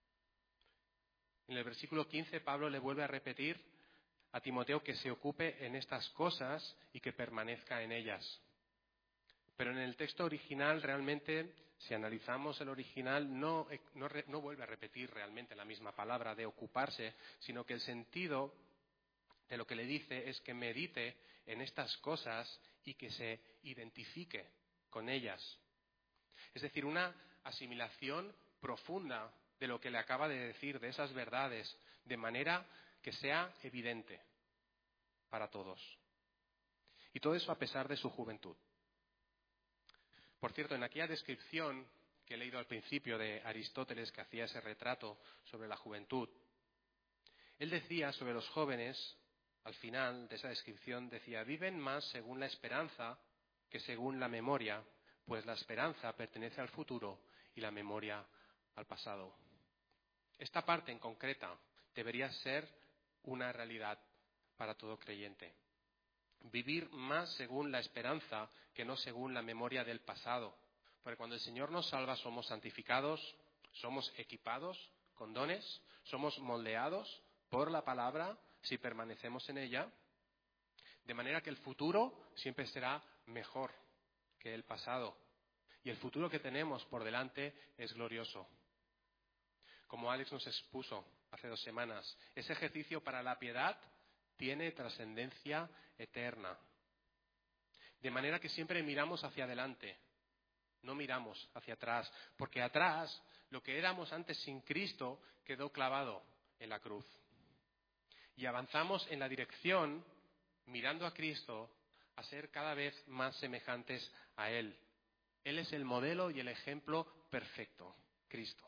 Speaker 1: En el versículo quince, Pablo le vuelve a repetir a Timoteo que se ocupe en estas cosas y que permanezca en ellas. Pero en el texto original, realmente, si analizamos el original, no, no, no vuelve a repetir realmente la misma palabra de ocuparse, sino que el sentido de lo que le dice es que medite en estas cosas y que se identifique con ellas. Es decir, una asimilación profunda de lo que le acaba de decir, de esas verdades, de manera que sea evidente para todos. Y todo eso a pesar de su juventud. Por cierto, en aquella descripción que he leído al principio de Aristóteles, que hacía ese retrato sobre la juventud, él decía sobre los jóvenes, al final de esa descripción, decía, viven más según la esperanza que según la memoria, pues la esperanza pertenece al futuro y la memoria al pasado. Esta parte en concreta debería ser una realidad para todo creyente. Vivir más según la esperanza que no según la memoria del pasado. Porque cuando el Señor nos salva somos santificados, somos equipados con dones, somos moldeados por la palabra si permanecemos en ella, de manera que el futuro siempre será mejor que el pasado. Y el futuro que tenemos por delante es glorioso. Como Alex nos expuso hace dos semanas, ese ejercicio para la piedad tiene trascendencia eterna. De manera que siempre miramos hacia adelante, no miramos hacia atrás, porque atrás, lo que éramos antes sin Cristo, quedó clavado en la cruz. Y avanzamos en la dirección, mirando a Cristo, a ser cada vez más semejantes a Él. Él es el modelo y el ejemplo perfecto, Cristo.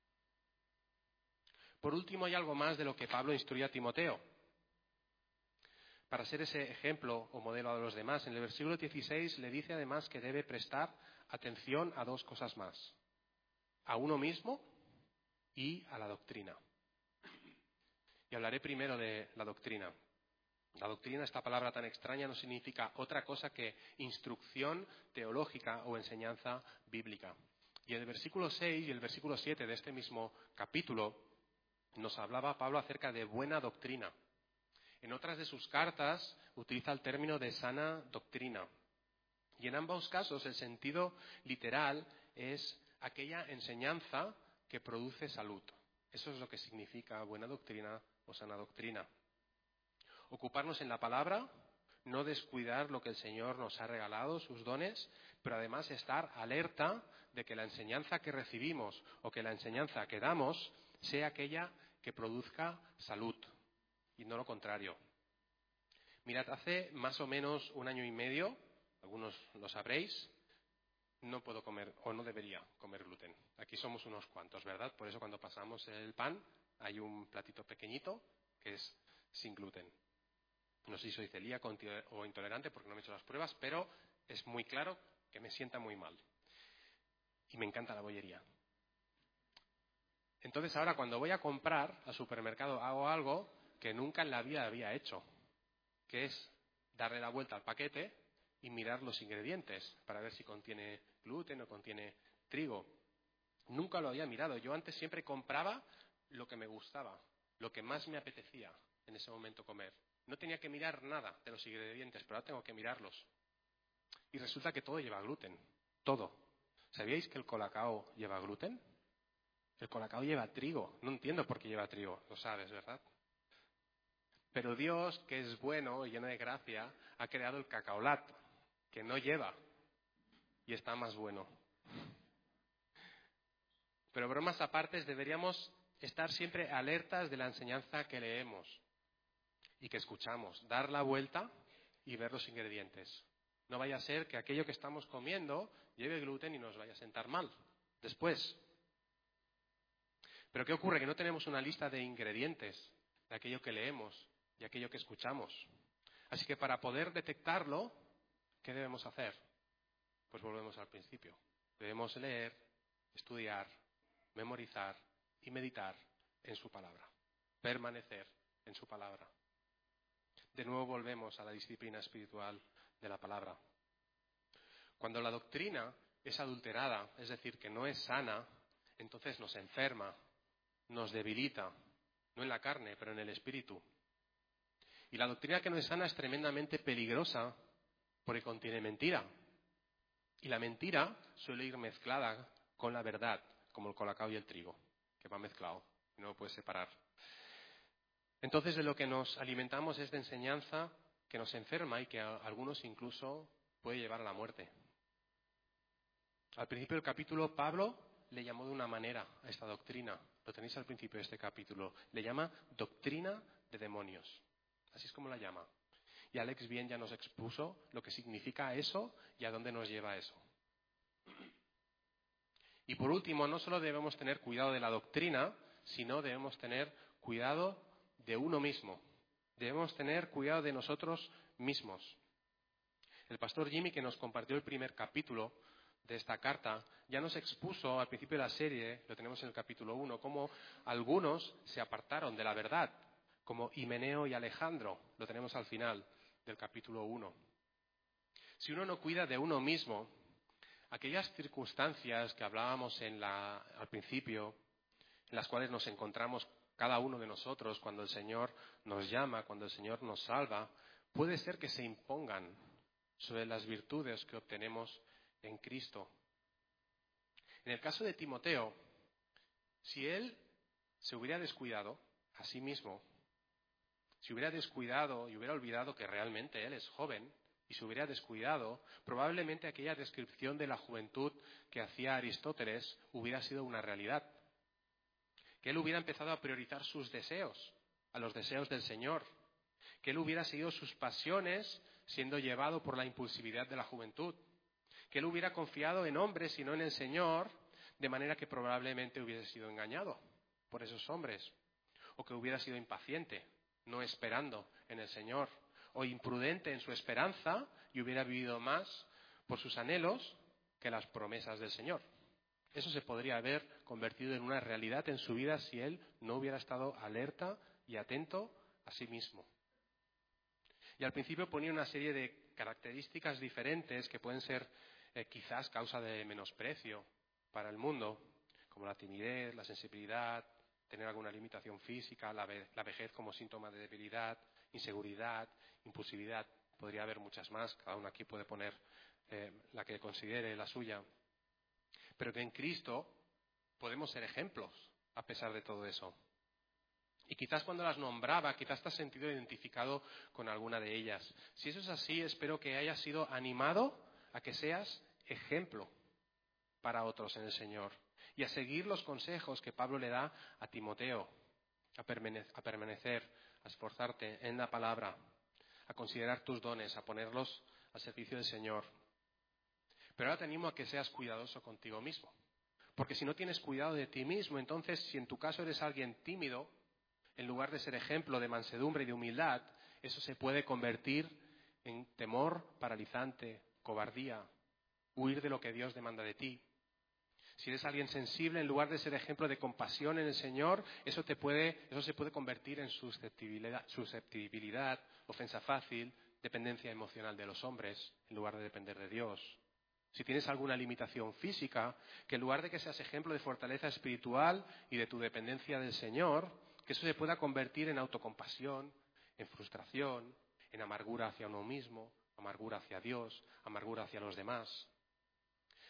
Speaker 1: Por último, hay algo más de lo que Pablo instruye a Timoteo. Para ser ese ejemplo o modelo a los demás, en el versículo dieciséis le dice además que debe prestar atención a dos cosas más. A uno mismo y a la doctrina. Y hablaré primero de la doctrina. La doctrina, esta palabra tan extraña, no significa otra cosa que instrucción teológica o enseñanza bíblica. Y el versículo seis y el versículo siete de este mismo capítulo nos hablaba Pablo acerca de buena doctrina. En otras de sus cartas utiliza el término de sana doctrina. Y en ambos casos el sentido literal es aquella enseñanza que produce salud. Eso es lo que significa buena doctrina o sana doctrina. Ocuparnos en la palabra, no descuidar lo que el Señor nos ha regalado, sus dones, pero además estar alerta de que la enseñanza que recibimos o que la enseñanza que damos sea aquella que produzca salud y no lo contrario. Mirad, hace más o menos un año y medio, algunos lo sabréis, no puedo comer o no debería comer gluten. Aquí somos unos cuantos, ¿verdad? Por eso cuando pasamos el pan hay un platito pequeñito que es sin gluten. No sé si soy celíaco o intolerante porque no me he hecho las pruebas, pero es muy claro que me sienta muy mal. Y me encanta la bollería. Entonces ahora cuando voy a comprar al supermercado hago algo que nunca en la vida había hecho, que es darle la vuelta al paquete y mirar los ingredientes para ver si contiene gluten o contiene trigo. Nunca lo había mirado. Yo antes siempre compraba lo que me gustaba, lo que más me apetecía en ese momento comer. No tenía que mirar nada de los ingredientes, pero ahora tengo que mirarlos. Y resulta que todo lleva gluten, todo. ¿Sabíais que el colacao lleva gluten? El colacao lleva trigo. No entiendo por qué lleva trigo. Lo sabes, ¿verdad? Pero Dios, que es bueno y lleno de gracia, ha creado el cacaolat, que no lleva y está más bueno. Pero bromas aparte, deberíamos estar siempre alertas de la enseñanza que leemos y que escuchamos. Dar la vuelta y ver los ingredientes. No vaya a ser que aquello que estamos comiendo lleve gluten y nos vaya a sentar mal después. Pero ¿qué ocurre? Que no tenemos una lista de ingredientes de aquello que leemos y aquello que escuchamos. Así que para poder detectarlo, ¿qué debemos hacer? Pues volvemos al principio. Debemos leer, estudiar, memorizar y meditar en su palabra. Permanecer en su palabra. De nuevo volvemos a la disciplina espiritual de la palabra. Cuando la doctrina es adulterada, es decir, que no es sana, entonces nos enferma, nos debilita, no en la carne, pero en el espíritu. Y la doctrina que no es sana es tremendamente peligrosa porque contiene mentira. Y la mentira suele ir mezclada con la verdad, como el colacao y el trigo, que va mezclado, no lo puedes separar. Entonces de lo que nos alimentamos es de enseñanza que nos enferma y que a algunos incluso puede llevar a la muerte. Al principio del capítulo, Pablo le llamó de una manera a esta doctrina. Lo tenéis al principio de este capítulo. Le llama doctrina de demonios. Así es como la llama. Y Alex bien ya nos expuso lo que significa eso y a dónde nos lleva eso. Y por último, no solo debemos tener cuidado de la doctrina, sino debemos tener cuidado de uno mismo. Debemos tener cuidado de nosotros mismos. El pastor Jimmy, que nos compartió el primer capítulo de esta carta, ya nos expuso al principio de la serie, lo tenemos en el capítulo uno, cómo algunos se apartaron de la verdad, como Himeneo y Alejandro, lo tenemos al final del capítulo uno. Si uno no cuida de uno mismo, aquellas circunstancias que hablábamos en la, al principio, en las cuales nos encontramos cada uno de nosotros cuando el Señor nos llama, cuando el Señor nos salva, puede ser que se impongan sobre las virtudes que obtenemos en Cristo. En el caso de Timoteo, si él se hubiera descuidado a sí mismo, si hubiera descuidado y hubiera olvidado que realmente él es joven, y se hubiera descuidado, probablemente aquella descripción de la juventud que hacía Aristóteles hubiera sido una realidad. Que él hubiera empezado a priorizar sus deseos, a los deseos del Señor. Que él hubiera seguido sus pasiones siendo llevado por la impulsividad de la juventud. Que él hubiera confiado en hombres y no en el Señor, de manera que probablemente hubiese sido engañado por esos hombres. O que hubiera sido impaciente, no esperando en el Señor. O imprudente en su esperanza y hubiera vivido más por sus anhelos que las promesas del Señor. Eso se podría haber convertido en una realidad en su vida si él no hubiera estado alerta y atento a sí mismo. Y al principio ponía una serie de características diferentes que pueden ser eh, quizás causa de menosprecio para el mundo, como la timidez, la sensibilidad, tener alguna limitación física, la, ve- la vejez como síntoma de debilidad, inseguridad, impulsividad. Podría haber muchas más, cada uno aquí puede poner eh, la que considere la suya. Pero que en Cristo podemos ser ejemplos a pesar de todo eso. Y quizás cuando las nombraba, quizás te has sentido identificado con alguna de ellas. Si eso es así, espero que hayas sido animado a que seas ejemplo para otros en el Señor y a seguir los consejos que Pablo le da a Timoteo, a permanecer, a, permanecer, a esforzarte en la palabra, a considerar tus dones, a ponerlos al servicio del Señor. Pero ahora te animo a que seas cuidadoso contigo mismo. Porque si no tienes cuidado de ti mismo, entonces si en tu caso eres alguien tímido, en lugar de ser ejemplo de mansedumbre y de humildad, eso se puede convertir en temor paralizante, cobardía, huir de lo que Dios demanda de ti. Si eres alguien sensible, en lugar de ser ejemplo de compasión en el Señor, eso te puede, eso se puede convertir en susceptibilidad, susceptibilidad, ofensa fácil, dependencia emocional de los hombres, en lugar de depender de Dios. Si tienes alguna limitación física, que en lugar de que seas ejemplo de fortaleza espiritual y de tu dependencia del Señor, que eso se pueda convertir en autocompasión, en frustración, en amargura hacia uno mismo, amargura hacia Dios, amargura hacia los demás.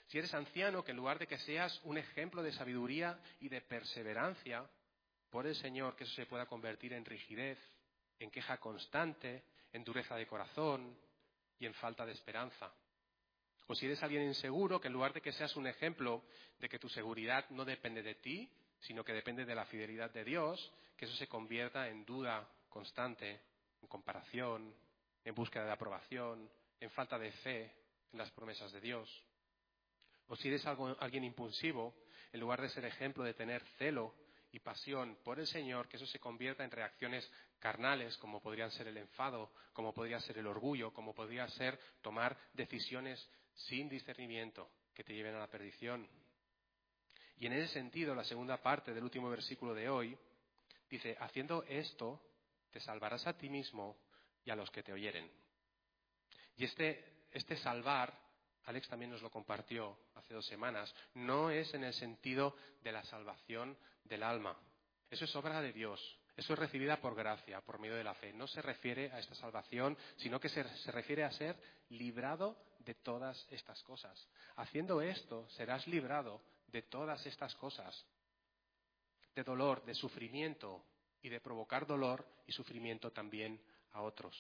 Speaker 1: Si eres anciano, que en lugar de que seas un ejemplo de sabiduría y de perseverancia, por el Señor, que eso se pueda convertir en rigidez, en queja constante, en dureza de corazón y en falta de esperanza. O si eres alguien inseguro, que en lugar de que seas un ejemplo de que tu seguridad no depende de ti, sino que depende de la fidelidad de Dios, que eso se convierta en duda constante, en comparación, en búsqueda de aprobación, en falta de fe en las promesas de Dios. O si eres algo, alguien impulsivo, en lugar de ser ejemplo de tener celo y pasión por el Señor, que eso se convierta en reacciones carnales, como podrían ser el enfado, como podría ser el orgullo, como podría ser tomar decisiones sin discernimiento que te lleven a la perdición. Y en ese sentido, la segunda parte del último versículo de hoy dice: haciendo esto, te salvarás a ti mismo y a los que te oyeren. Y este, este salvar, Alex también nos lo compartió hace dos semanas, no es en el sentido de la salvación del alma. Eso es obra de Dios. Eso es recibida por gracia, por medio de la fe. No se refiere a esta salvación, sino que se, se refiere a ser librado de todas estas cosas. Haciendo esto, serás librado de todas estas cosas. De dolor, de sufrimiento y de provocar dolor y sufrimiento también a otros.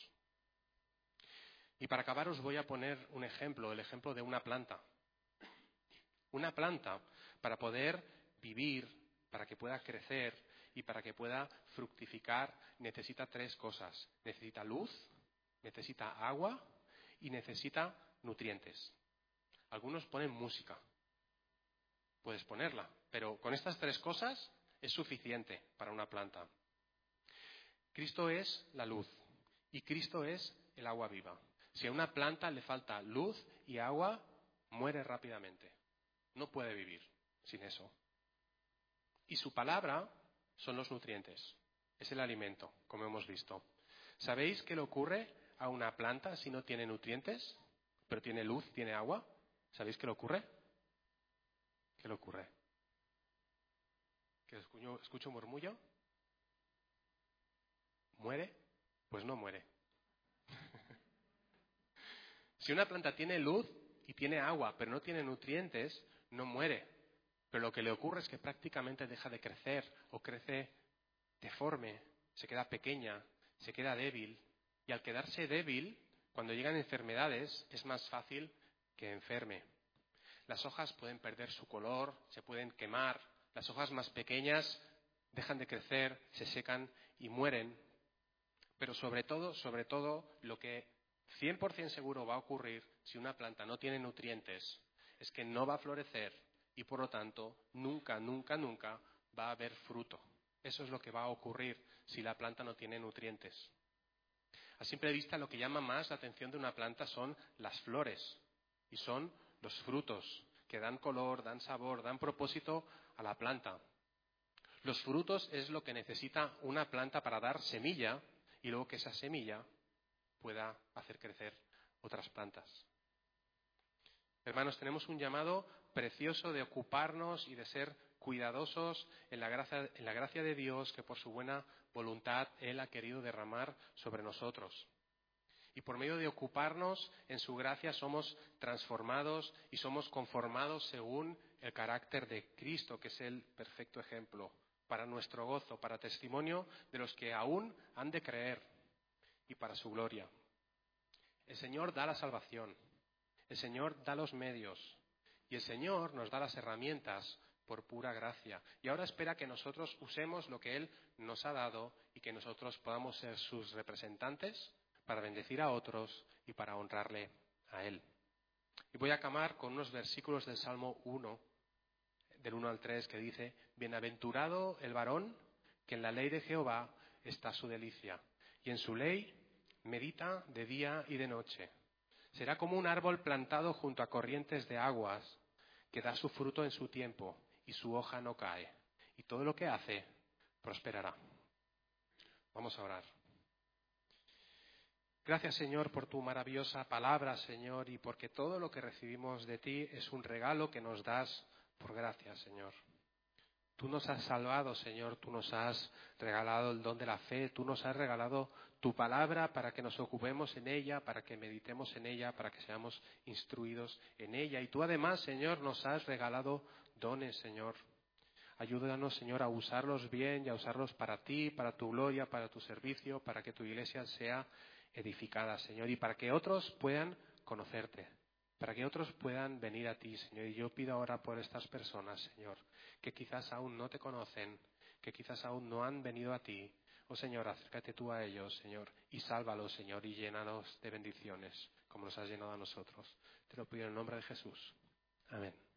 Speaker 1: Y para acabar os voy a poner un ejemplo, el ejemplo de una planta. Una planta, para poder vivir, para que pueda crecer y para que pueda fructificar, necesita tres cosas. Necesita luz, necesita agua y necesita nutrientes. Algunos ponen música. Puedes ponerla, pero con estas tres cosas es suficiente para una planta. Cristo es la luz y Cristo es el agua viva. Si a una planta le falta luz y agua, muere rápidamente. No puede vivir sin eso. Y su palabra son los nutrientes. Es el alimento, como hemos visto. ¿Sabéis qué le ocurre a una planta si no tiene nutrientes, pero tiene luz, tiene agua? ¿Sabéis qué le ocurre? ¿Qué le ocurre? ¿Que escucho, escucho murmullo? ¿Muere? Pues no muere. Si una planta tiene luz y tiene agua, pero no tiene nutrientes, no muere. Pero lo que le ocurre es que prácticamente deja de crecer o crece deforme, se queda pequeña, se queda débil. Y al quedarse débil, cuando llegan enfermedades, es más fácil que enferme. Las hojas pueden perder su color, se pueden quemar. Las hojas más pequeñas dejan de crecer, se secan y mueren. Pero sobre todo, sobre todo, lo que cien por ciento seguro va a ocurrir si una planta no tiene nutrientes es que no va a florecer y por lo tanto nunca, nunca, nunca va a haber fruto. Eso es lo que va a ocurrir si la planta no tiene nutrientes. A simple vista lo que llama más la atención de una planta son las flores y son los frutos que dan color, dan sabor, dan propósito a la planta. Los frutos es lo que necesita una planta para dar semilla y luego que esa semilla pueda hacer crecer otras plantas. Hermanos, tenemos un llamado precioso de ocuparnos y de ser cuidadosos en la gracia, en la gracia de Dios que por su buena voluntad Él ha querido derramar sobre nosotros. Y por medio de ocuparnos en su gracia somos transformados y somos conformados según el carácter de Cristo, que es el perfecto ejemplo, para nuestro gozo, para testimonio de los que aún han de creer y para su gloria. El Señor da la salvación, el Señor da los medios y el Señor nos da las herramientas por pura gracia. Y ahora espera que nosotros usemos lo que Él nos ha dado y que nosotros podamos ser sus representantes para bendecir a otros y para honrarle a Él. Y voy a acabar con unos versículos del Salmo uno, del uno al tres, que dice: Bienaventurado el varón que en la ley de Jehová está su delicia, y en su ley medita de día y de noche. Será como un árbol plantado junto a corrientes de aguas, que da su fruto en su tiempo, y su hoja no cae, y todo lo que hace prosperará. Vamos a orar. Gracias, Señor, por tu maravillosa palabra, Señor, y porque todo lo que recibimos de ti es un regalo que nos das por gracia, Señor. Tú nos has salvado, Señor, tú nos has regalado el don de la fe, tú nos has regalado tu palabra para que nos ocupemos en ella, para que meditemos en ella, para que seamos instruidos en ella. Y tú además, Señor, nos has regalado dones, Señor. Ayúdanos, Señor, a usarlos bien y a usarlos para ti, para tu gloria, para tu servicio, para que tu iglesia sea edificada, Señor, y para que otros puedan conocerte, para que otros puedan venir a ti, Señor. Y yo pido ahora por estas personas, Señor, que quizás aún no te conocen, que quizás aún no han venido a ti. Oh, Señor, acércate tú a ellos, Señor, y sálvalos, Señor, y llénanos de bendiciones, como nos has llenado a nosotros. Te lo pido en el nombre de Jesús. Amén.